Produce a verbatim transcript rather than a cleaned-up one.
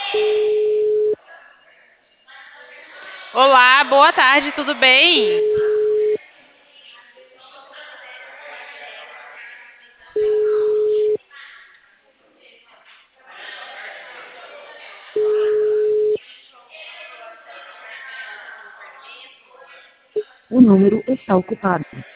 Olá, boa tarde, tudo bem? O número está ocupado.